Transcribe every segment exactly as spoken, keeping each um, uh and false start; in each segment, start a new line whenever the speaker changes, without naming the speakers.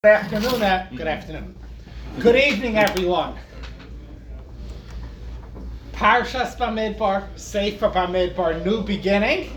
Good afternoon. Uh, good afternoon. Good evening, everyone. Parshas Bamidbar, Sefer Bamidbar, new beginning.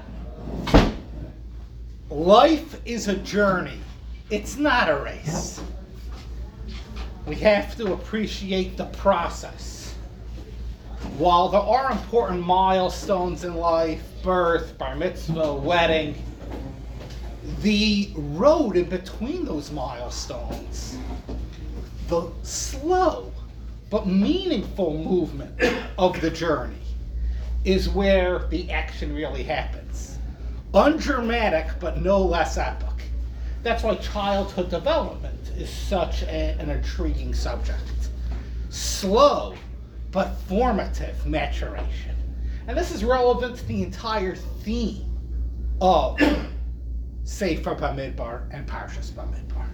Life is a journey. It's not a race. We have to appreciate the process. While there are important milestones in life, birth, bar mitzvah, wedding, the road in between those milestones, the slow but meaningful movement of the journey, is where the action really happens. Undramatic, but no less epic. That's why childhood development is such a, an intriguing subject. Slow but formative maturation. And this is relevant to the entire theme of Sefer Bamidbar and Parshas Bamidbar.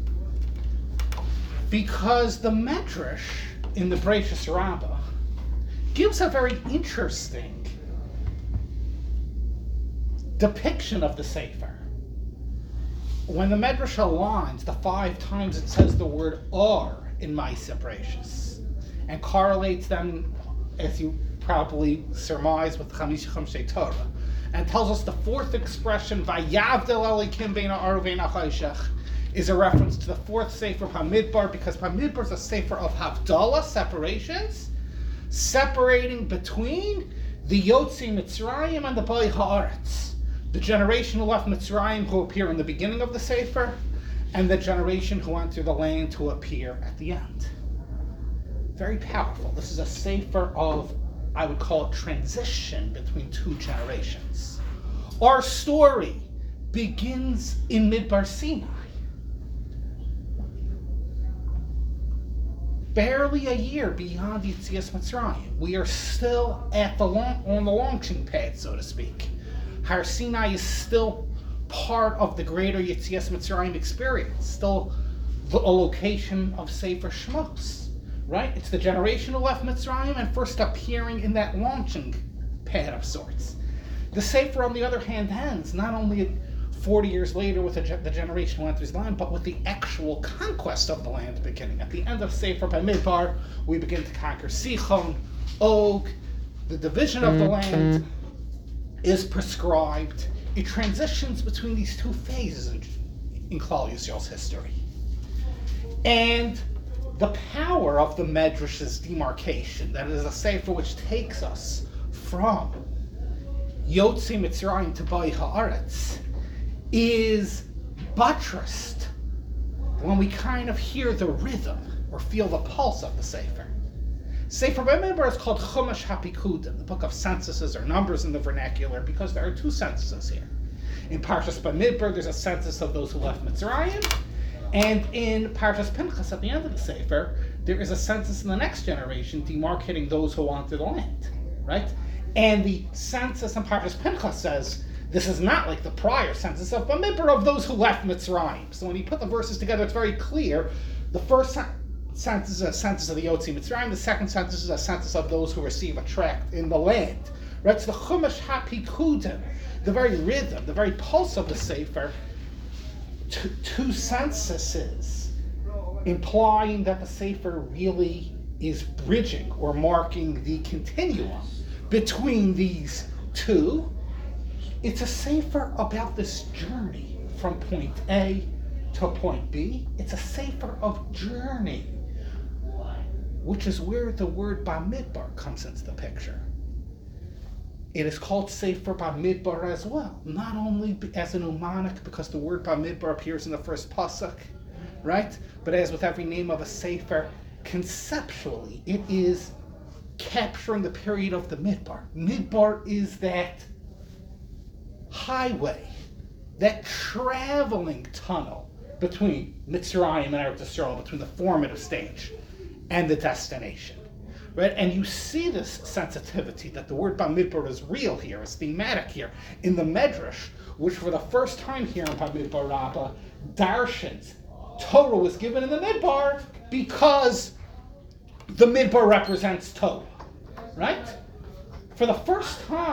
Because the Medrash in the Bereishis Rabbah gives a very interesting depiction of the Sefer. When the Medrash aligns the five times it says the word or in Ma'aseh Bereishis and correlates them, as you probably surmise, with Chamisha Chomshei Torah, and tells us the fourth expression, Vayavdel Elikim Bein Ha'or U'Bein Ha'Chayshech, is a reference to the fourth Sefer Bamidbar, because Bamidbar is a Sefer of Havdalah, separations, separating between the Yotzi Mitzrayim and the Bai Haaretz, the generation who left Mitzrayim who appear in the beginning of the Sefer, and the generation who entered the land who appear at the end. Very powerful. This is a Sefer of, I would call it, transition between two generations. Our story begins in Midbar Sinai. Barely a year beyond Yetzias Mitzrayim. We are still at the long, on the launching pad, so to speak. Har Sinai is still part of the greater Yetzias Mitzrayim experience, still the, a location of Sefer Shmos. Right? It's the generation who left Mitzrayim and first appearing in that launching pad of sorts. The Sefer, on the other hand, ends not only forty years later with the, the generation who enters the land, but with the actual conquest of the land beginning. At the end of Sefer Bamidbar, we begin to conquer Sichon, Og. The division of the land is prescribed. It transitions between these two phases in, in Klal Yisrael's history. And the power of the Medrash's demarcation, that is a Sefer which takes us from Yotzi Mitzrayim to Bai Haaretz, is buttressed when we kind of hear the rhythm or feel the pulse of the Sefer. Sefer Bamidbar is called Chumash HaPikudim, the book of censuses or numbers in the vernacular, because there are two censuses here. In Parshas Bamidbar, there's a census of those who left Mitzrayim, and in Parshas Pinchas, at the end of the Sefer, there is a census in the next generation demarcating those who wanted the land, right? And the census in Parshas Pinchas says, this is not like the prior census of Bamidbar of those who left Mitzrayim. So when you put the verses together, it's very clear. The first census is a census of the Yotzi Mitzrayim. The second census is a census of those who receive a tract in the land. Right? So the Chumash HaPikudim, the very rhythm, the very pulse of the Sefer, Two, two censuses, implying that the Sefer really is bridging or marking the continuum between these two. It's a Sefer about this journey from point A to point B. It's a Sefer of journey, which is where the word Bamidbar comes into the picture. It is called Sefer Bamidbar as well, not only as a mnemonic because the word Bamidbar appears in the first pasuk, right? But as with every name of a Sefer, conceptually, it is capturing the period of the Midbar. Midbar is that highway, that traveling tunnel between Mitzrayim and Eretz Yisrael, between the formative stage and the destination. Right? And you see this sensitivity that the word Bamidbar is real here, is thematic here. In the Medrash, which for the first time here in Bamidbar Rabbah, Darshan's Torah was given in the Midbar because the Midbar represents Torah. Right? For the first time,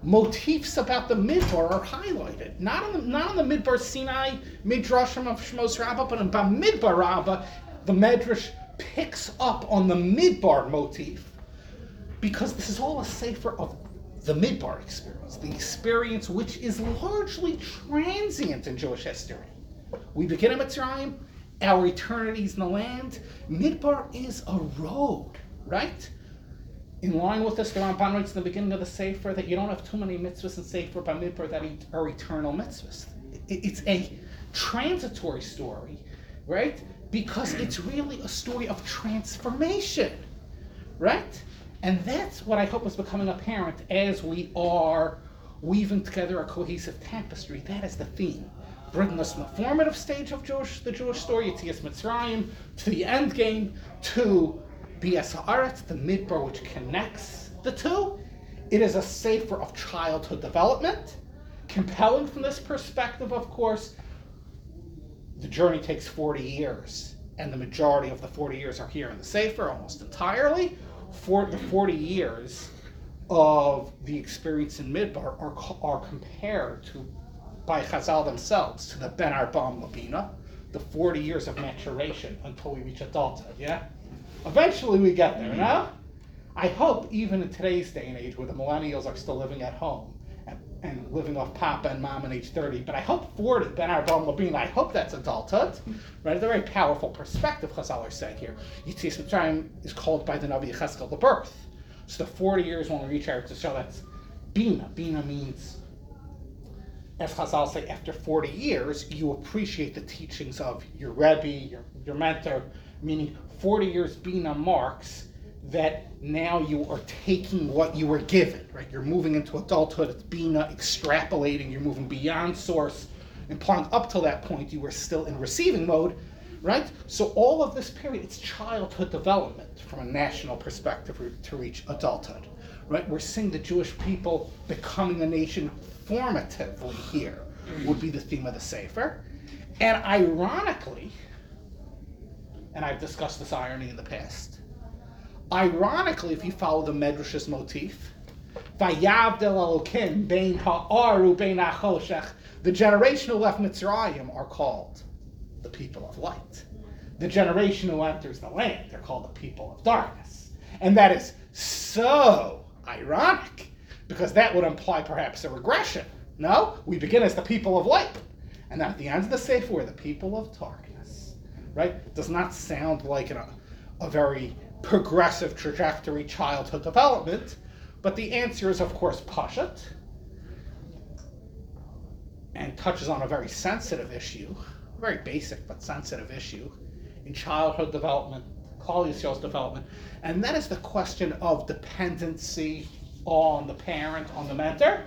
motifs about the Midbar are highlighted. Not on the, not on the Midbar Sinai Midrashim of Shmos Rabbah, but in Bamidbar Rabbah, the Medrash picks up on the Midbar motif, because this is all a sefer of the Midbar experience, the experience which is largely transient in Jewish history. We begin in Mitzrayim, our eternities in the land. Midbar is a road, right? In line with this, the Ramban writes in the beginning of the sefer that you don't have too many mitzvahs in sefer by Midbar that are eternal mitzvahs. It's a transitory story, right? Because it's really a story of transformation, right? And that's what I hope is becoming apparent as we are weaving together a cohesive tapestry. That is the theme, bringing us from the formative stage of Jewish, the Jewish story, Yetzias Mitzrayim, to the end game, to Bias Haaretz, the Midbar which connects the two. It is a sefer of childhood development, compelling from this perspective, of course. The journey takes forty years, and the majority of the forty years are here in the sefer, almost entirely. For the forty years of the experience in Midbar are, are compared to, by Chazal themselves, to the Ben Arba'am Labina, the forty years of maturation until we reach adulthood, yeah? Eventually we get there, no? I hope even in today's day and age where the millennials are still living at home and, and living off Papa and Mom at age thirty, but I hope forty, Ben Arba'am Labina, I hope that's adulthood, right? It's a very powerful perspective Chazal are saying here. Yetzias Mitzrayim is called by the Navi Yechezkel the birth. So the forty years when we reach Eretz Yisrael, that's Bina. Bina means, as Chazal say, after forty years, you appreciate the teachings of your Rebbe, your, your mentor, meaning forty years Bina marks that now you are taking what you were given, right? You're moving into adulthood, it's Bina, extrapolating, you're moving beyond source, implying up till that point you were still in receiving mode, right? So all of this period, it's childhood development from a national perspective to reach adulthood, right? We're seeing the Jewish people becoming a nation formatively here would be the theme of the Sefer. And ironically, and I've discussed this irony in the past, ironically, if you follow the Medrash's motif, Vayavdel Elokim bein ha'aru bein ha'choshech, the generation who left Mitzrayim are called the people of light. The generation who enters the land, they're called the people of darkness. And that is so ironic, because that would imply perhaps a regression. No, we begin as the people of light, and then at the end of the Sefer, we're the people of darkness. Right? It does not sound like an, a, a very progressive trajectory childhood development, but the answer is, of course, Pashat, and touches on a very sensitive issue, a very basic but sensitive issue in childhood development, Klal Yisrael's development, and that is the question of dependency on the parent, on the mentor.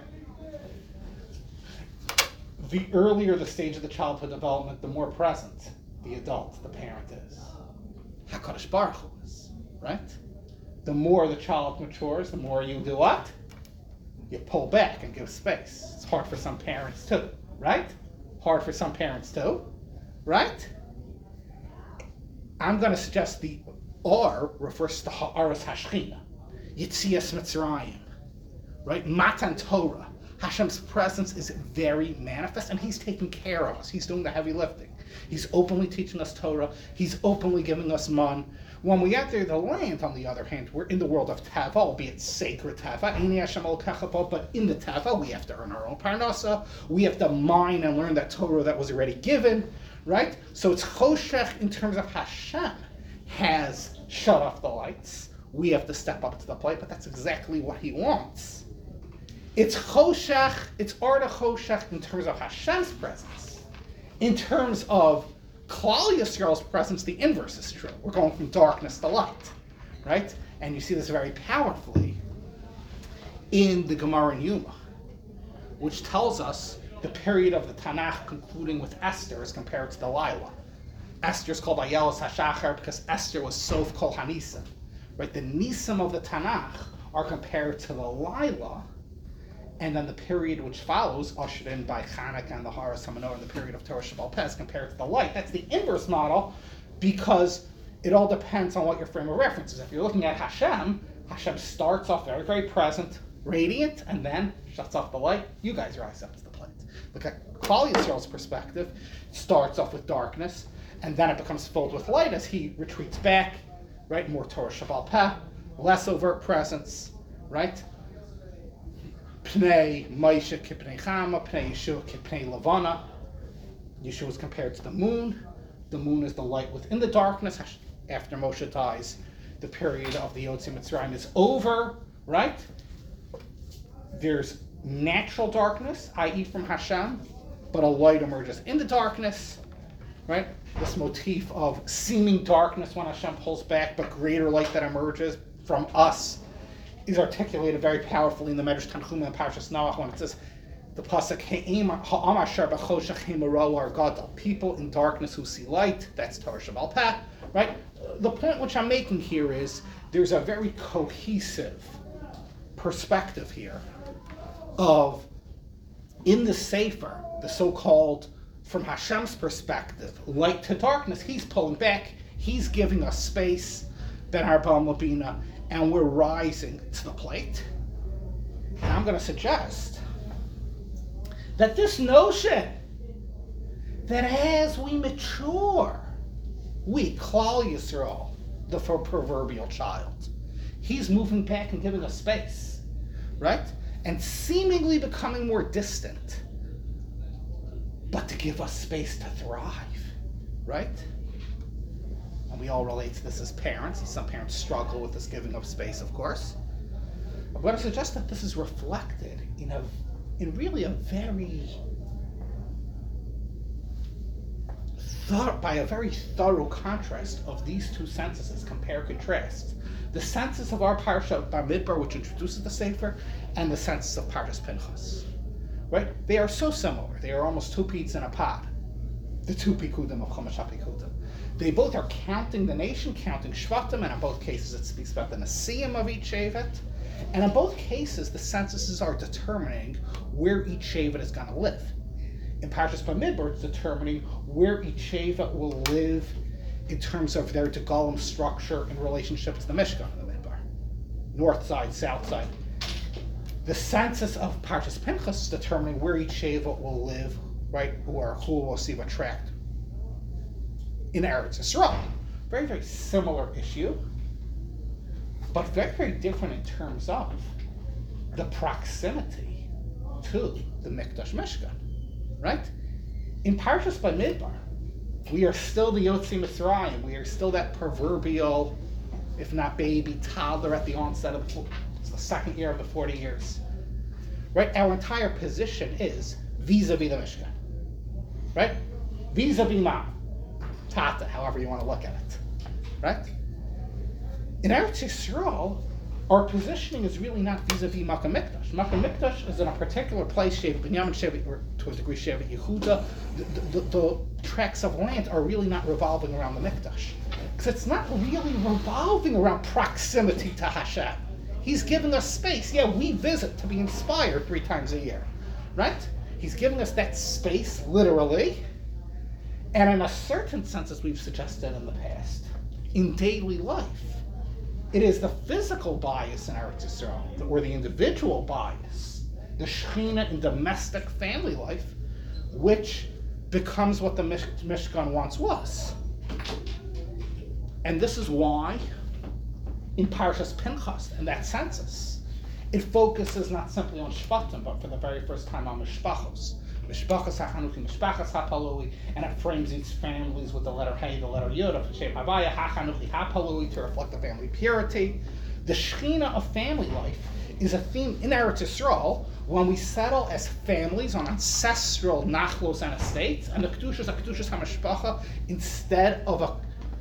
The earlier the stage of the childhood development, the more present the adult, the parent is. HaKadosh Baruch Hu is, right? The more the child matures, the more you do what? You pull back and give space. It's hard for some parents too, right? Hard for some parents too, right? I'm going to suggest the R refers to Ha'aras Hashchina, Yetzias Mitzrayim, right? Matan Torah. Hashem's presence is very manifest, and He's taking care of us. He's doing the heavy lifting. He's openly teaching us Torah. He's openly giving us man. When we enter the land, on the other hand, we're in the world of Tava, albeit sacred Tava, but in the Tava, we have to earn our own Parnasa. We have to mine and learn that Torah that was already given, right? So it's Choshech in terms of Hashem has shut off the lights. We have to step up to the plate, but that's exactly what He wants. It's Choshech, it's Arda Choshech in terms of Hashem's presence. In terms of Klal Yisrael's presence, the inverse is true. We're going from darkness to light, right? And you see this very powerfully in the Gemara in Yuma, which tells us the period of the Tanakh concluding with Esther is compared to the Lila. Esther is called Ayelos HaShachar because Esther was Sof Kol HaNisim, right? The Nisim of the Tanakh are compared to the Lila, and then the period which follows, ushered in by Chanukah and the Haras HaMenorah, the period of Torah Shebaal Peh, compared to the light. That's the inverse model, because it all depends on what your frame of reference is. If you're looking at Hashem, Hashem starts off very, very present, radiant, and then shuts off the light. You guys rise up to the plate. Look at Klal Yisrael's perspective. It starts off with darkness, and then it becomes filled with light as he retreats back, right? More Torah Shabbal Peh, less overt presence, right? Pnei Moshe kipnei Chama, Pnei Yeshua kipnei Levana. Yeshua is compared to the moon. The moon is the light within the darkness. After Moshe dies, the period of the Yotzi Mitzrayim is over, right? There's natural darkness, that is from Hashem, but a light emerges in the darkness, right? This motif of seeming darkness when Hashem pulls back, but greater light that emerges from us is articulated very powerfully in the Medrash Tanchuma and Parshas Noach when it says, the pasuk Ha'am asher b'choshech himarau argadol, people in darkness who see light. That's Torah Shabbal Peh, right? The point which I'm making here is there's a very cohesive perspective here of, in the Sefer, the so-called, from Hashem's perspective, light to darkness. He's pulling back. He's giving us space, Ben Arbam Labina, and we're rising to the plate. And I'm going to suggest that this notion that as we mature, we, Klal Yisrael, the proverbial child, he's moving back and giving us space, right? And seemingly becoming more distant, but to give us space to thrive, right? And we all relate to this as parents. Some parents struggle with this giving up space, of course. I'm going to suggest that this is reflected in a in really a very thorough, by a very thorough contrast of these two censuses, compare contrast. The census of our Parsha Bamidbar, which introduces the Sefer, and the census of Parshas Pinchas. Right? They are so similar. They are almost two peas in a pod. The two Pikudim of Chumash HaPikudim. They both are counting the nation, counting Shvatim, and in both cases it speaks about the Nesiim of each Shevet. And in both cases, the censuses are determining where each Shevet is going to live. In Parshas Bamidbar, it's determining where each Shevet will live in terms of their Degalim structure in relationship to the Mishkan in the Midbar. North side, south side. The census of Parshas Pinchas is determining where each Shevet will live, right, or who will see a tract in Eretz Yisrael. Very, very similar issue, but very, very different in terms of the proximity to the Mikdash Mishkan, right? In Parshas Bamidbar, we are still the Yotzi Mitzrayim. We are still that proverbial, if not baby, toddler at the onset of the, the second year of the forty years, right? Our entire position is vis-a-vis the Mishkan, right? Vis-a-vis Mom, Tata, however you want to look at it, right? In Eretz Yisrael, our positioning is really not vis-a-vis Makkah Mikdash. Makkah Mikdash is in a particular place, Shevet Binyamin, Shevet, or to a degree Shevet Yehuda. The, the, the tracts of land are really not revolving around the Mikdash. Because it's not really revolving around proximity to Hashem. He's giving us space. Yeah, we visit to be inspired three times a year, right? He's giving us that space, literally. And in a certain sense, as we've suggested in the past, in daily life, it is the physical bias in Eretz Yisrael, or the individual bias, the Shechina in domestic family life, which becomes what the Mish- Mishkan once was. And this is why, in Parshas Pinchas, in that census, it focuses not simply on Shvatim, but for the very first time on Mishpachos. Mishpachos HaChanuki, Mishpachos HaPalui, and it frames each families with the letter Hey, the letter Yod, of Shem Havaya, HaChanuki, HaPalui, to reflect the family purity. The Shechina of family life is a theme in Eretz Yisrael when we settle as families on ancestral nachlos and estates, and the Kedushas are Kedushas HaMishpacha instead of a.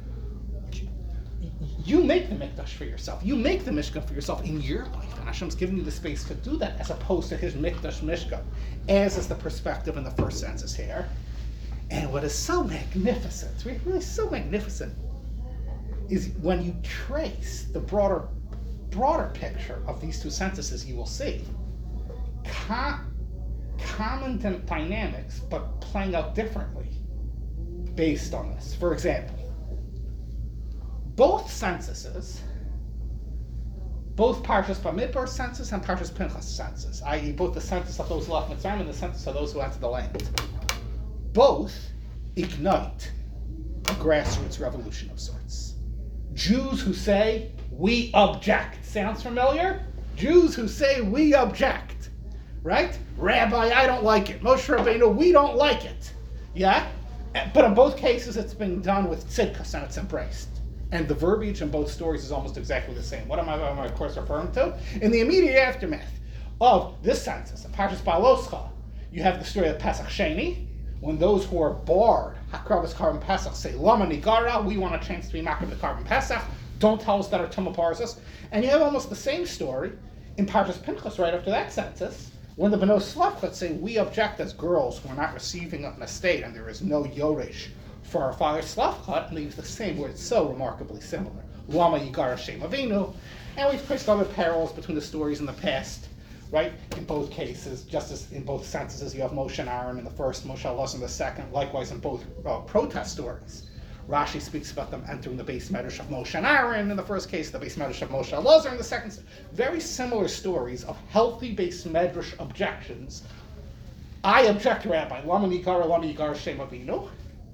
You make the Mikdash for yourself. You make the Mishkan for yourself in your life. And Hashem's giving you the space to do that as opposed to his Mikdash Mishkan, as is the perspective in the first census here. And what is so magnificent, really so magnificent, is when you trace the broader broader picture of these two censuses, you will see com- common d- dynamics, but playing out differently based on this. For example, both censuses both Parshas Bamidbar census and Parshas Pinchas census, that is both the census of those who left Mitzrayim and the census of those who entered the land. Both ignite a grassroots revolution of sorts. Jews who say, we object. Sounds familiar? Jews who say, we object. Right? Rabbi, I don't like it. Moshe Rabbeinu, we don't like it. Yeah? But in both cases, it's been done with tzidkas and it's embraced. And the verbiage in both stories is almost exactly the same. What am I, am I of course, referring to? In the immediate aftermath of this census, in Parshas Baloscha, you have the story of Pesach Sheni, when those who are barred, Hakravas Carbon Pesach, say, Lama Nigara, we want a chance to be Makar the Carbon Pesach, don't tell us that are Tumah Parzus. And you have almost the same story in Parshas Pinchas right after that census, when the Beno Slavcha say, we object as girls who are not receiving an estate and there is no Yoresh for our father Slavcha, and they use the same word so remarkably similar. Lama Yigara Shem Avinu. And we've placed other parallels between the stories in the past, right? In both cases, just as in both censuses, you have Moshe and Aaron in the first, Moshe Elazar in the second, likewise in both uh, protest stories. Rashi speaks about them entering the base medrash of Moshe and Aaron in the first case, the base medrash of Moshe Elazar in the second. Very similar stories of healthy base medrash objections. I object, Rabbi. Lama Yigara, Lama Yigara Shem Avinu.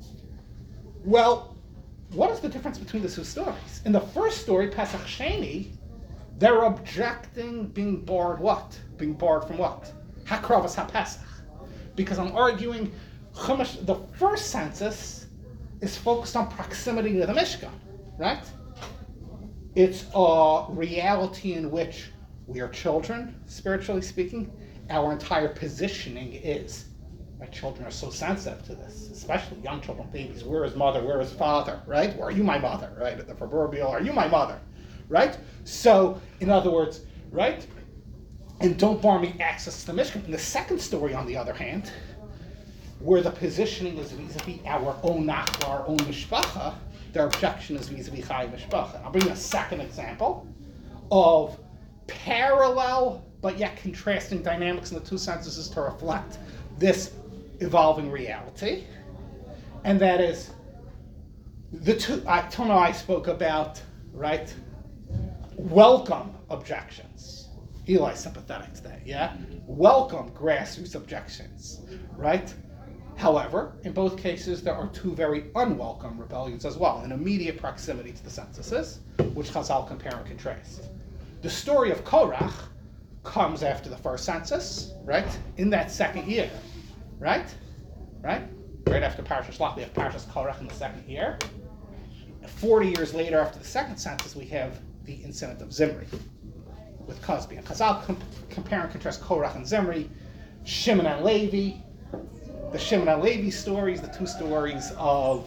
Well, what is the difference between the two stories? In the first story, Pesach Sheni, they're objecting being barred what? Being barred from what? Hakravas HaPesach. Because I'm arguing Chumash, the first census is focused on proximity to the Mishkan, right? It's a reality in which we are children, spiritually speaking. Our entire positioning is. My children are so sensitive to this, especially young children, babies. Where is mother? Where is father? Right? Or are you my mother? Right? The proverbial, are you my mother? Right? So, in other words, right? And don't bar me access to the Mishkan. In the second story, on the other hand, where the positioning is vis-a-vis our own nachla, our own mishpacha, their objection is vis-a-vis chai mishpacha. I'll bring a second example of parallel but yet contrasting dynamics in the two censuses to reflect this evolving reality, and that is the two. I don't know. I spoke about right. Welcome objections. Eli sympathetic to that. Yeah. Welcome grassroots objections. Right. However, in both cases, there are two very unwelcome rebellions as well, in immediate proximity to the censuses, which Chazal compare and contrast. The story of Korach comes after the first census, right? In that second year, right? Right? Right after Parashas Shlach, we have Parashas Korach in the second year. Forty years later, after the second census, we have the incident of Zimri with Cosby. And Chazal com- compare and contrast Korach and Zimri, Shimon and Levi. The Shimon and Levi stories, the two stories of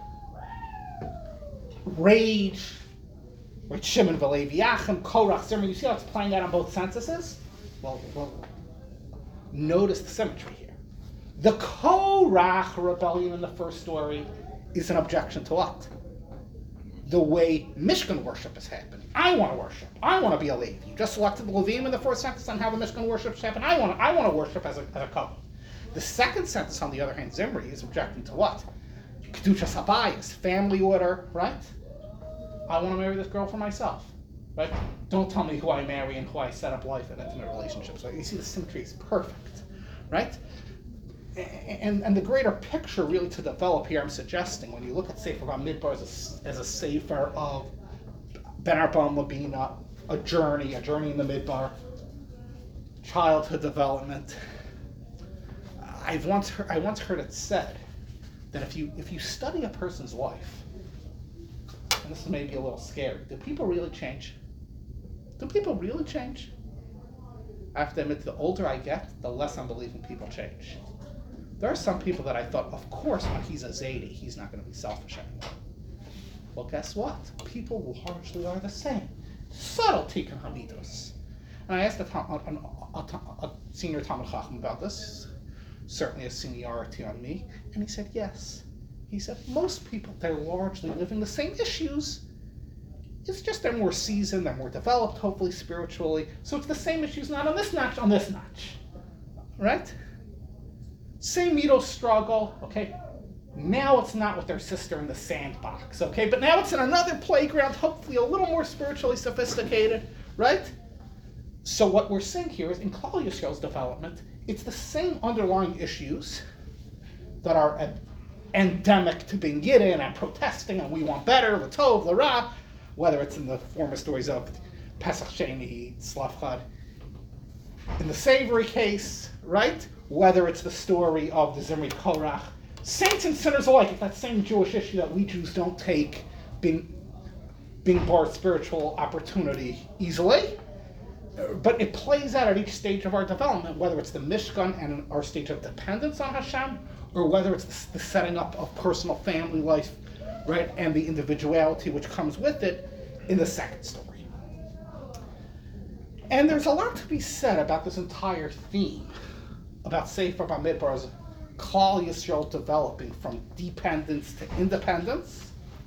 rage, right? Shimon v'Levi Achim, Korach, Zimri. You see how it's playing out on both censuses? Well, well, notice the symmetry here. The Korach rebellion in the first story is an objection to what? The way Mishkan worship is happening. I want to worship. I want to be a Levi. You just selected the Levim in the first census on how the Mishkan worship is happening. I want to, I want to worship as a, as a Kohen. The second census, on the other hand, Zimri, is objecting to what? Kedushas Habayis, family order, right? I want to marry this girl for myself, right? Don't tell me who I marry and who I set up life in intimate relationships. Right? You see, the symmetry is perfect, right? And, and the greater picture really to develop here, I'm suggesting, when you look at Sefer Bamidbar as a, as a sefer of Ben Arbam Labina, a journey, a journey in the Midbar, childhood development. I've once heard, I once heard it said that if you if you study a person's life, and this is maybe a little scary, do people really change? Do people really change? I have to admit, the older I get, the less I'm believing people change. There are some people that I thought, of course, when he's a Zaidi, he's not going to be selfish anymore. Well, guess what? People largely are the same. Subtle tikkun hamidus. And I asked a, a, a, a senior Talmid Chacham about this, certainly a seniority on me, and he said yes. He said most people, they're largely living the same issues. It's just they're more seasoned, they're more developed, hopefully spiritually. So it's the same issues, not on this notch, on this notch. Right? Same middle struggle, okay? Now it's not with their sister in the sandbox, okay? But now it's in another playground, hopefully a little more spiritually sophisticated, right? So what we're seeing here is in Klal Yisrael's development, it's the same underlying issues that are ed- endemic to being Yidden and protesting and we want better, L'tov, L'ra, whether it's in the former stories of Pesach Sheni, Slav Chad, in the Savory case, right? Whether it's the story of the Zimri Korach, saints and sinners alike, it's that same Jewish issue that we Jews don't take being, being barred spiritual opportunity easily. But it plays out at each stage of our development, whether it's the Mishkan and our stage of dependence on Hashem, or whether it's the, the setting up of personal family life, right, and the individuality which comes with it in the second story. And there's a lot to be said about this entire theme, about Sefer Bamidbar's Klal Yisrael developing from dependence to independence.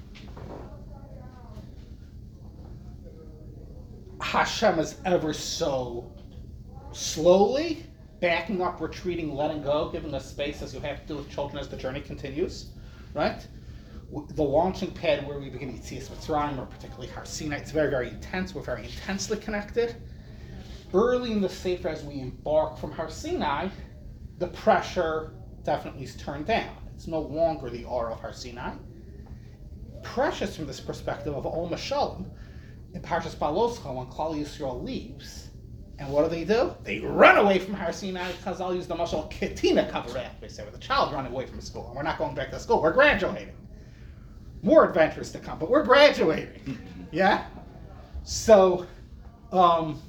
Hashem is ever so slowly backing up, retreating, letting go, giving us space as you have to do with children as the journey continues, right? The launching pad where we begin Yetzias Mitzrayim, or particularly Har Sinai, it's very, very intense. We're very intensely connected. Early in the Sefer, as we embark from Har Sinai, the pressure definitely is turned down. It's no longer the aura of Har Sinai. Precious from this perspective of Ol Mashalom, in Parshas Baloscha, when Klal Yisrael leaves, and what do they do? They run away from Har Sinai, because I'll use the mashal Ketina Kavarech, they say, with the child running away from school, and we're not going back to school, we're graduating. More adventures to come, but we're graduating, yeah? So, um,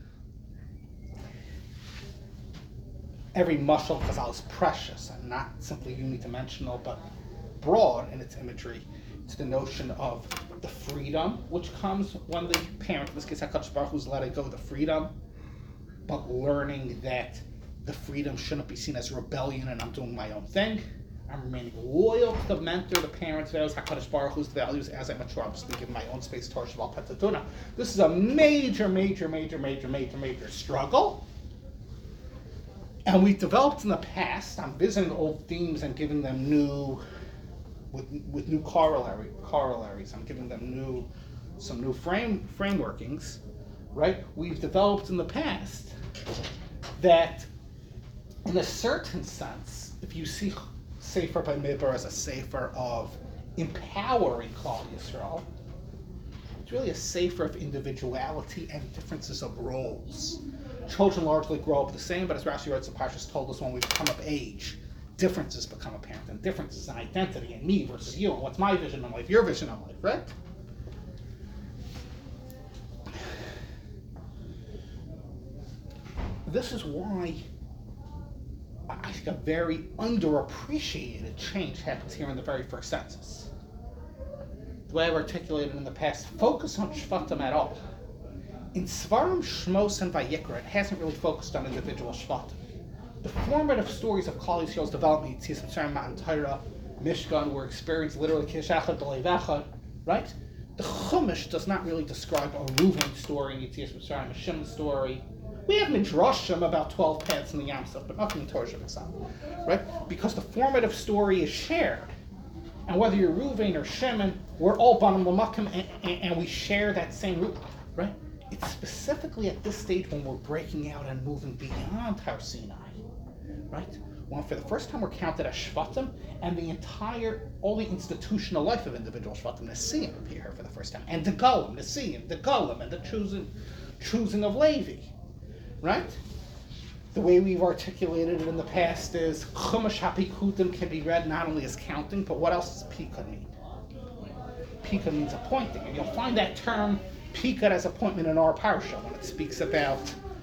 every mashal Chazal is precious, and not simply unidimensional, but broad in its imagery. It's the notion of the freedom which comes when the parent, in this case HaKadosh Baruch Hu, is letting go of the freedom, but learning that the freedom shouldn't be seen as rebellion and I'm doing my own thing. I'm remaining loyal to the mentor, the parent's values, HaKadosh Baruch Hu's values as I mature. I'm just giving my own space towards Shaval Petatuna. This is a major, major, major, major, major, major struggle. And we've developed in the past, I'm visiting old themes and giving them new With, with new corollary, corollaries. I'm giving them new, some new frame frameworkings, right? We've developed in the past that, in a certain sense, if you see Sefer Bamidbar as a sefer of empowering Klal Yisrael, it's really a sefer of individuality and differences of roles. Children largely grow up the same, but as Rashi writes, the Parshas told us when we come of age, differences become apparent, and differences in identity, and me versus you, and what's my vision on life, your vision on life, right? This is why I think a very underappreciated change happens here in the very first census. The way I've articulated in the past, focus on Shvatim at all. In Svarim, Shmos, and Vayikra, it hasn't really focused on individual Shvatim. The formative stories of Klal Yisrael's development, Yetzias Mitzrayim, Matan Torah, Mishkan, were experienced literally Kish Echad B'Lev Echad, right? The Chumash does not really describe a Reuven story in Yetzias Mitzrayim, a Shimon story. We have Midrashim about twelve paths in the Yam Suf, but nothing in Torah Shabbat, right? Because the formative story is shared. And whether you're Reuven or Shimon, we're all Banim L'Makim, and, and, and we share that same root, right? It's specifically at this stage when we're breaking out and moving beyond Har Sinai, right? When for the first time we're counted as Shvatim, and the entire, all the institutional life of individual Shvatim, Nesiim, appear here for the first time, and the Golem, Nesiim, the Golem, and the choosing, choosing of Levi, right? The way we've articulated it in the past is Chumash HaPikudim can be read not only as counting, but what else does Pikud mean? Pikud means appointing, and you'll find that term Pikud as appointment in our parsha when it speaks about,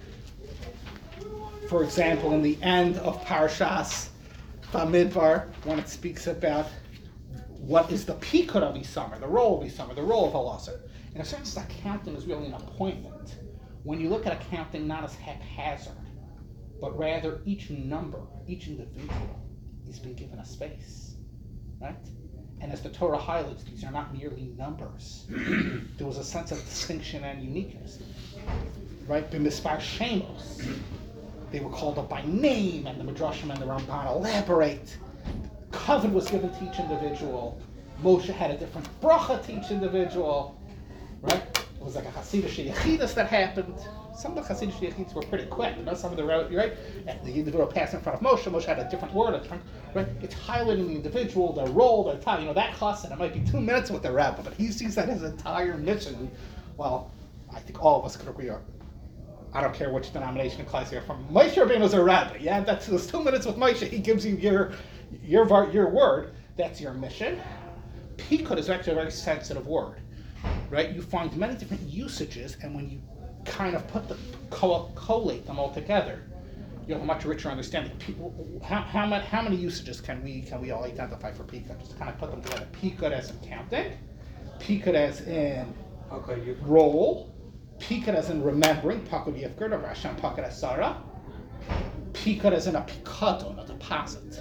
for example, in the end of Parshas Bamidbar, when it speaks about what is the Pikud of Isamar, the role of Isamar, the role of Elazar. In a sense, accounting is really an appointment. When you look at accounting not as haphazard, but rather each number, each individual is being given a space, right? And as the Torah highlights, these are not merely numbers. There was a sense of distinction and uniqueness, right? B'mispar Shemos, they were called up by name, and the Midrashim and the Ramban elaborate. Kavod was given to each individual. Moshe had a different bracha to each individual, right? was like a Hasidic Yechidus that happened. Some of the Hasidic Yechidus were pretty quick. You know, some of the, right? And the individual passed in front of Moshe. Moshe had a different word, a different, right? It's highlighting the individual, their role, their time. You know, that chassid, it might be two minutes with the rabbi, but he sees that as an entire mission. Well, I think all of us could agree on. I don't care which denomination of class you're from. Moshe Rabbeinu is a rabbi. Yeah, that's those two minutes with Moshe. He gives you your your your word. That's your mission. Pikud is actually a very sensitive word, right? You find many different usages, and when you kind of put the co- collate them all together, you have a much richer understanding. People, how how many how many usages can we can we all identify for Pikud? Just kind of put them together. Pikud as in counting, Pikud as in
okay,
role. Pikud as in remembering, Pakod Yifkod, or Hashem Pakod Asara. Pikud as in a pikadon, a deposit.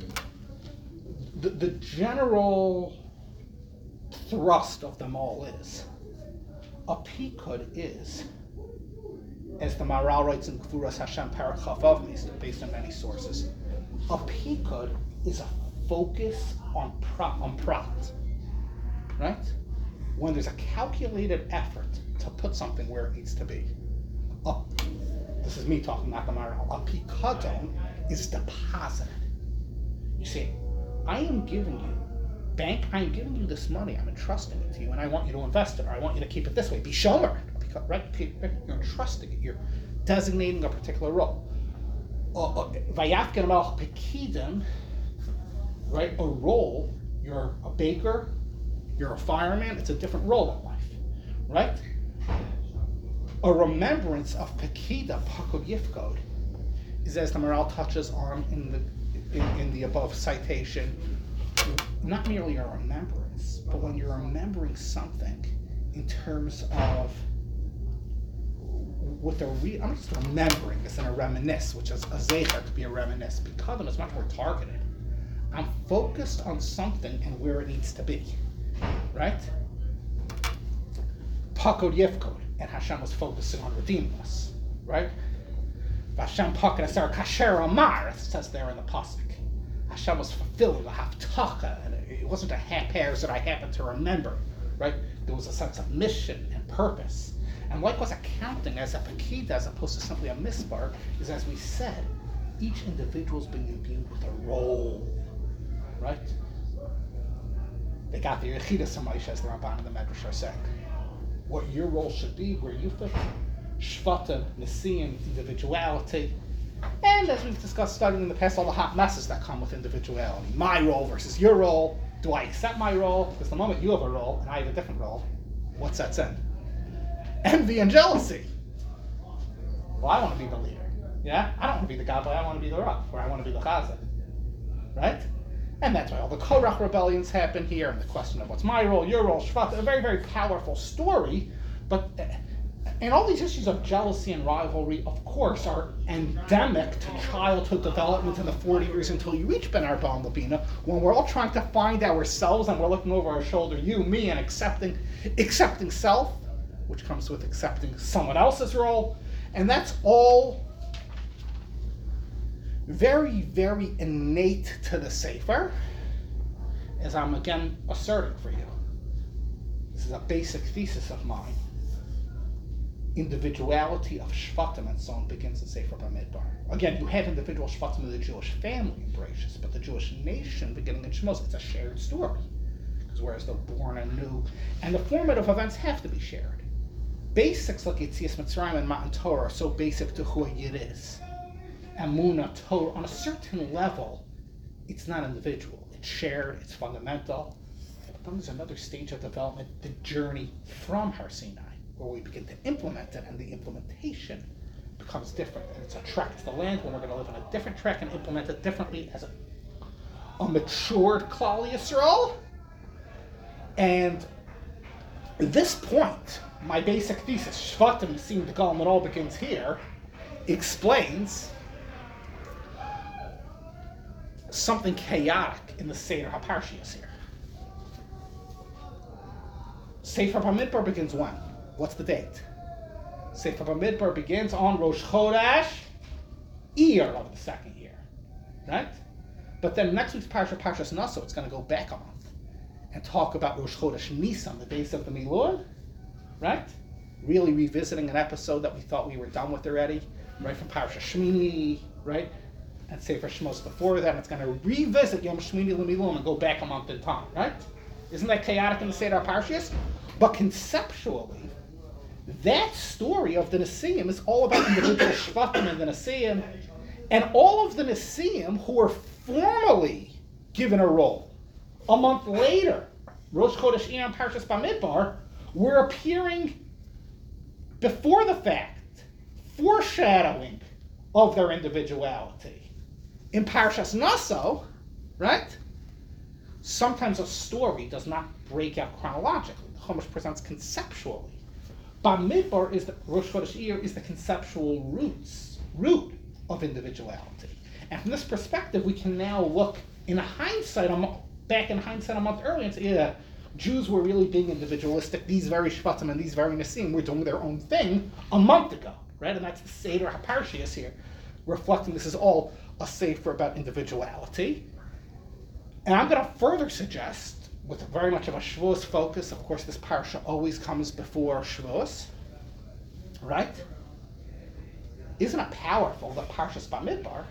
The, the general thrust of them all is, a Pikud is, as the Maharal writes in Gvuras Hashem Parachaf Av, based on many sources, a Pikud is a focus on, pro, on prat, right? When there's a calculated effort to put something where it needs to be. A, this is me talking, not the Maharal. A pikadon is deposited. You see, I am giving you, bank, I am giving you this money, I'm entrusting it to you, and I want you to invest it, or I want you to keep it this way. Be shomer, right? You're entrusting it, you're designating a particular role. Vayafken Melch Pekidim, right? A role, you're a baker, you're a fireman, it's a different role in life, right? A remembrance of Pekida, Pakod Yifkod, is, as the Maharal touches on in the in, in the above citation, not merely a remembrance, but when you're remembering something in terms of what the re- I'm just remembering this in a reminisce, which is a zecher to be a reminisce. Pikadon is much more targeted. I'm focused on something and where it needs to be. Right? Pakod Yifkod, and Hashem was focusing on redeeming us, right? Hashem Pakod Asar Kasher Amar, it says there in the pasuk. Hashem was fulfilling the Haftacha, and it wasn't a haphazard that I happened to remember, right? There was a sense of mission and purpose. And likewise, accounting as a Pekida, as opposed to simply a misbar, is, as we said, each individual is being imbued with a role, right? They got the Yechida Samaish, as the Ramban and the Medrash are saying. What your role should be, where you fit, Shvatim, Nisim, individuality, and as we've discussed studying in the past, all the hot messes that come with individuality. My role versus your role. Do I accept my role? Because the moment you have a role and I have a different role, what sets in? Envy and jealousy. Well, I want to be the leader. Yeah? I don't want to be the Gabbai, I want to be the Rav, or I want to be the Chazan. Right? And that's why all the Korach rebellions happen here, and the question of what's my role, your role, Shvat, a very, very powerful story, but and all these issues of jealousy and rivalry, of course, are endemic to childhood development in the forty years until you reach Ben Arba and Labina, when we're all trying to find ourselves and we're looking over our shoulder, you, me, and accepting accepting self, which comes with accepting someone else's role, and that's all very, very innate to the Sefer, as I'm again asserting for you. This is a basic thesis of mine. Individuality of Shvatim and so on begins in Sefer Bamidbar. Again, you have individual Shvatim of the Jewish family in Bereshis, but the Jewish nation beginning in Shemos, it's a shared story. Because whereas they're born anew, and the formative events have to be shared. Basics like Yetzias Mitzrayim and Matan Torah are so basic to who a Yid is. Emunah, Torah, on a certain level, it's not individual. It's shared, it's fundamental. But then there's another stage of development, the journey from Har Sinai, where we begin to implement it, and the implementation becomes different. And it's a trek to the land when we're going to live on a different trek and implement it differently as a, a matured Klal Yisrael. And at this point, my basic thesis, Shvatim, seeing the Golem, it all begins here, explains something chaotic in the Seder HaParshias here. Sefer Bamidbar begins when? What's the date? Sefer Bamidbar begins on Rosh Chodesh Iyar of the second year, right? But then next week's Parsha, Parshas Naso, it's going to go back a month and talk about Rosh Chodesh Nisan, the days of the Milur, right? really revisiting an episode that we thought we were done with already, right, from Parsha Shmini, right, and Sefer Shmos before that. It's going to revisit Yom Shmini L'Milum and go back a month in time, right? Isn't that chaotic in the Seder Parshas? But conceptually, that story of the Nesiim is all about individual Shvatim and the Nesiim, and all of the Nesiim who were formally given a role a month later, Rosh Chodesh Iyar and Parshas Bamidbar, were appearing before the fact, foreshadowing of their individuality. In Parshas Naso, right? Sometimes a story does not break out chronologically. The Chumash presents conceptually. Bamidbar is the Rosh Chodesh Iyar is the conceptual roots root of individuality. And from this perspective, we can now look in hindsight, back in hindsight a month earlier, and say, yeah, Jews were really being individualistic. These very Shvatim and these very Nesiim were doing their own thing a month ago, right? And that's the Seder HaParshias here, reflecting this is all a sefer about individuality. And I'm going to further suggest, with very much of a Shavuos focus, of course this parsha always comes before Shavuos, right? Isn't it powerful that Parshas Bamidbar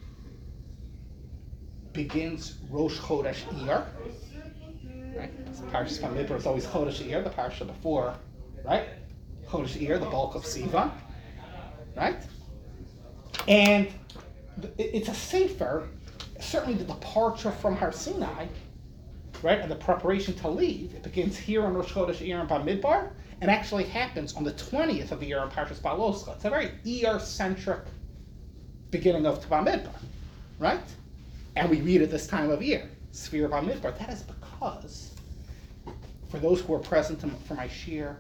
begins Rosh Chodesh Iyar, right? So Parshas Bamidbar is always Chodesh Iyar, the parsha before, right? Chodesh Iyar, the bulk of Sivan, right? And it's a sefer, certainly the departure from Har Sinai, right, and the preparation to leave. It begins here on Rosh Chodesh Iyar and Bamidbar, and actually happens on the twentieth of Iyar and Parshas Baloscha. It's a very Iyar-centric beginning of Bamidbar, right? And we read at this time of year, Sfira Bamidbar. That is because, for those who were present for my shir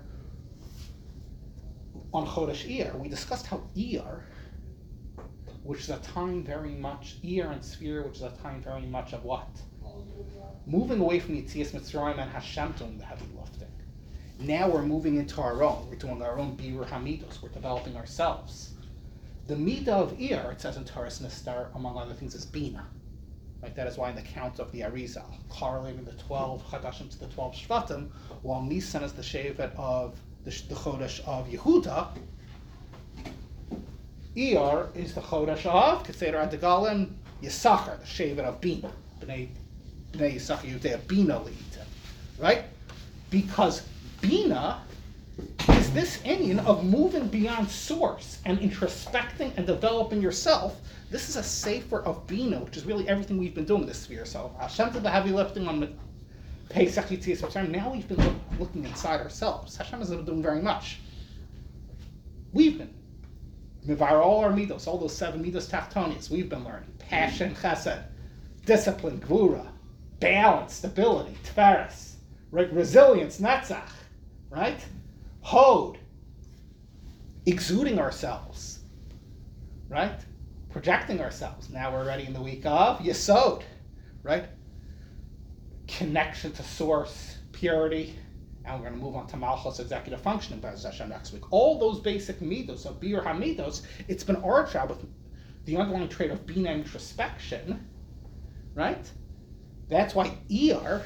on Chodesh Iyar, we discussed how Iyar, which is a time very much, Iyar and Sfira, which is a time very much of what? Moving away from Yetzias Mitzrayim and Hashem doing the heavy lifting. Now we're moving into our own. We're doing our own Birur Hamidos. We're developing ourselves. The Midah of Iyar, it says in Toras Nistar, among other things, is Bina. Right? That is why in the count of the Arizal, correlating the twelve Chadashim to the twelve Shvatim, while Nisan is the Shevet of the, the Chodesh of Yehuda, Iyar is the Chodesh of Keseder Adagalim Yisachar, the Shevet of Bina. Bnei Bnei Yisachar Yudea Bina Le'itim. Right? Because Bina is this Indian of moving beyond source and introspecting and developing yourself. This is a sefer of Bina, which is really everything we've been doing this sphere. So Hashem did the heavy lifting on Pesach Yetzias Mitzrayim. Now we've been look, looking inside ourselves. Hashem hasn't been doing very much. We've been. Mivar all our midos, all those seven midos tachtonias, we've been learning. Passion, chesed, discipline, gvura, balance, stability, tferes, right? Resilience, netzach, right? Hod, exuding ourselves, right? Projecting ourselves. Now we're ready in the week of Yesod, right? Connection to source, purity, and we're going to move on to Malchus executive functioning by Hashem next week. All those basic midos of Birur Hamidos, it's been our job with the underlying trait of Bina introspection, right? That's why Iyar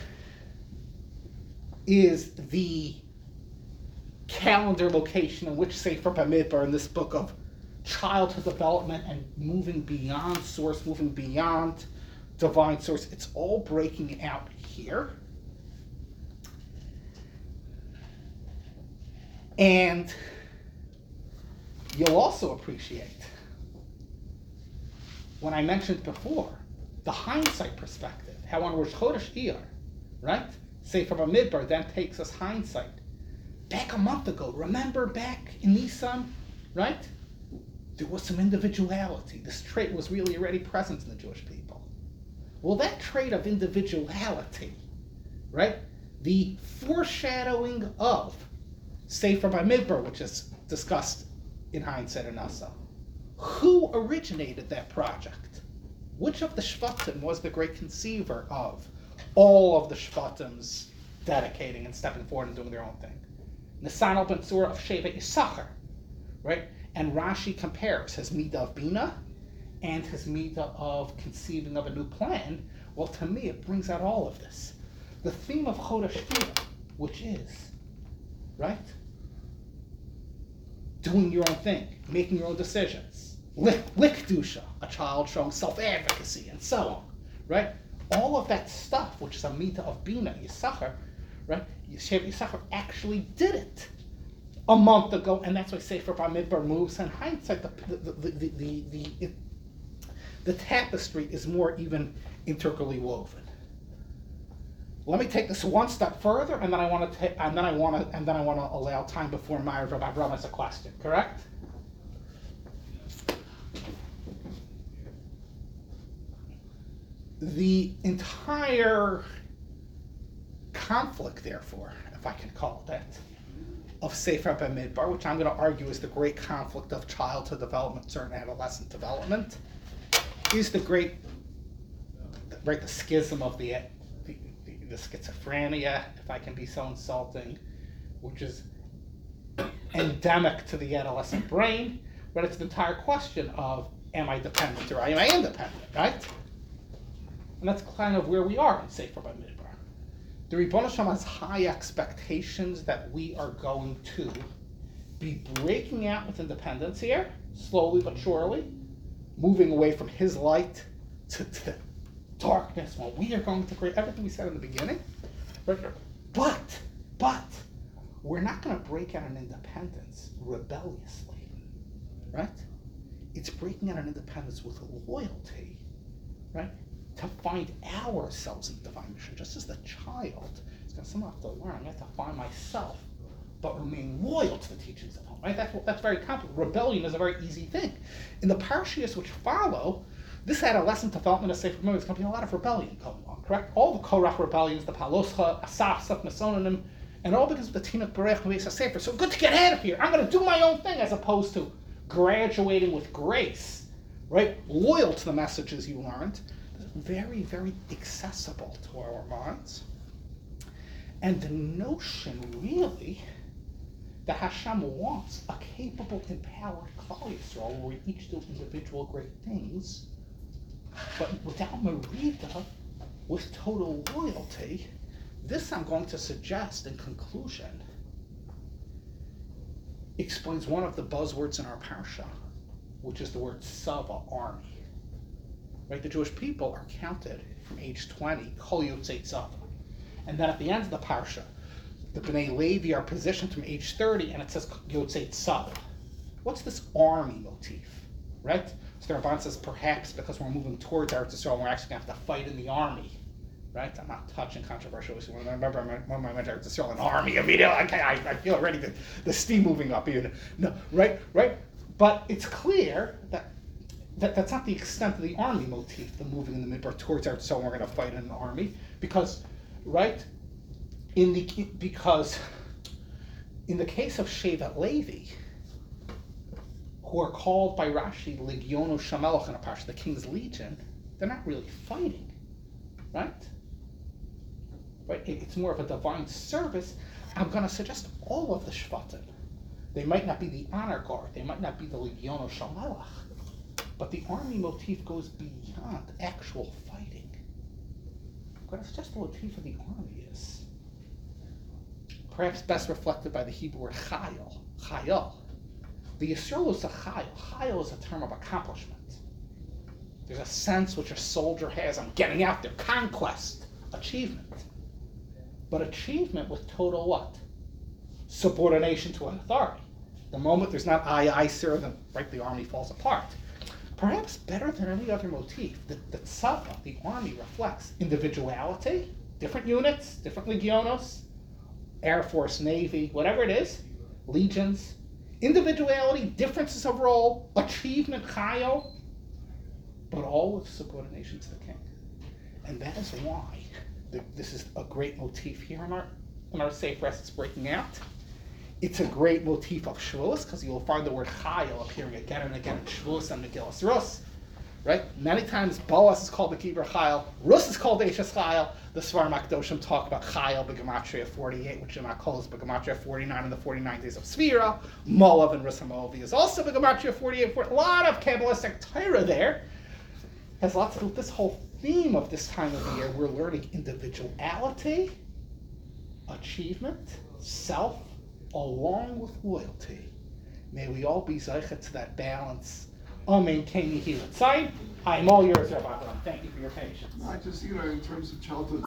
is the calendar location in which Sefer Bamidbar in this book of childhood development and moving beyond source, moving beyond divine source, it's all breaking out here. And you'll also appreciate, when I mentioned before, the hindsight perspective, how on Rosh Chodesh Iyar, right? Sefer Bamidbar then takes us hindsight. Back a month ago, remember back in Nisan, right? There was some individuality. This trait was really already present in the Jewish people. Well, that trait of individuality, right? The foreshadowing of Sefer Bamidbar, which is discussed in hindsight and Nasa. Who originated that project? Which of the Shvatim was the great conceiver of all of the Shvatim's dedicating and stepping forward and doing their own thing? Nisan ben Tzura of Shevet Yisachar, right? And Rashi compares his midah of Bina and his midah of conceiving of a new plan. Well, to me, it brings out all of this. The theme of Chodesh Iyar, which is, right? doing your own thing, making your own decisions. Likdusha, a child showing self-advocacy, and so on, right? All of that stuff, which is a mita of Bina, Yisachar, right? Yeshiva Yisachar actually did it a month ago, and that's why Sefer Bamidbar moves. In hindsight, the the the the the, the, it, the tapestry is more even integrally woven. Let me take this one step further, and then I want to take, and then I want to, and then I want to allow time before Meir Rabbi Avram has a question. Correct? The entire conflict, therefore, if I can call it that, of Sefer Bamidbar, which I'm going to argue is the great conflict of childhood development, certain adolescent development, is the great, right, the schism of the, the, the, the schizophrenia, if I can be so insulting, which is endemic to the adolescent brain, but it's the entire question of, am I dependent or am I independent, right? And that's kind of where we are in Sefer Bamidbar. The Ribono Shel Olam has high expectations that we are going to be breaking out with independence here, slowly but surely, moving away from his light to, to the darkness. Well, we are going to create everything we said in the beginning. Right? But, but, we're not going to break out an independence rebelliously, right? It's breaking out an independence with loyalty, right? To find ourselves in the divine mission, just as the child is going to somehow have to learn, I have to find myself, but remain loyal to the teachings of home, right? That's, that's very complicated. Rebellion is a very easy thing. In the parashiyos which follow, this adolescent development of Sefer Bamidbar, there's going to be a lot of rebellion going on, correct? All the Korach rebellions, the Paloscha, Asaf, Saf, Mesonim, and all because of the Tinuk Berech and Beis HaSefer. So good to get out of here. I'm going to do my own thing, as opposed to graduating with grace, right? Loyal to the messages you learned. Very, very accessible to our minds. And the notion, really, that Hashem wants a capable, empowered Klal Yisrael, where we each do individual great things, but without merida, with total loyalty. This, I'm going to suggest in conclusion, explains one of the buzzwords in our parsha, which is the word Sava, army. Right, the Jewish people are counted from age twenty, Kol Yotzei Tzava. And then at the end of the parsha, the Bnei Levi are positioned from age thirty, and it says Yotzei Tzava. What's this army motif, right? So the Ramban says perhaps because we're moving towards Eretz Yisrael, we're actually going to have to fight in the army, right? I'm not touching controversial issues. When I remember when I went to Eretz Yisrael, an army immediately, okay, I, I feel already the, the steam moving up even. No, right, right? But it's clear that That, that's not the extent of the army motif, the moving in the midbar towards Eretz Yisrael, we're going to fight in the army, because, right, in the because in the case of Shevet Levi, who are called by Rashi Legiono Shamelach in a parsha, the King's Legion, they're not really fighting, right? Right, it, it's more of a divine service. I'm going to suggest all of the Shvatim. They might not be the honor guard, they might not be the Legiono Shamelach. But the army motif goes beyond actual fighting. But it's just the motif of the army is. Perhaps best reflected by the Hebrew word chayil, chayil. The Yisrael is a chayil. Chayil is a term of accomplishment. There's a sense which a soldier has, I'm getting out there, conquest, achievement. But achievement with total what? Subordination to an authority. The moment there's not aye, aye, sir, then right, the army falls apart. Perhaps better than any other motif, the, the tzava, the army, reflects individuality, different units, different legionos, Air Force, Navy, whatever it is, legions, individuality, differences of role, achievement, chayo, but all with subordination to the king. And that is why the, this is a great motif here in our, in our safe rest. It's breaking out. It's a great motif of Shavuos, because you will find the word Chayil appearing again and again in Shavuos and Megillas Rus. Right? Many times Boaz is called the Kibur Chayil, Rus is called Eishes Chayil. The Svarim HaKadoshim talk about Chayil b'Gematria forty-eight, which Shema calls b'Gematria forty-nine in the forty-nine days of Sfira. Moav and Rus HaMoavi is also b'Gematria forty-eight. A lot of Kabbalistic Torah there. Has lots to do with this whole theme of this time of the year. We're learning individuality, achievement, self, along with loyalty. May we all be zeicha to that balance of maintaining here inside. I am all yours, Rabbi Abraham. Thank you for your patience.
I just, you know, in terms of childhood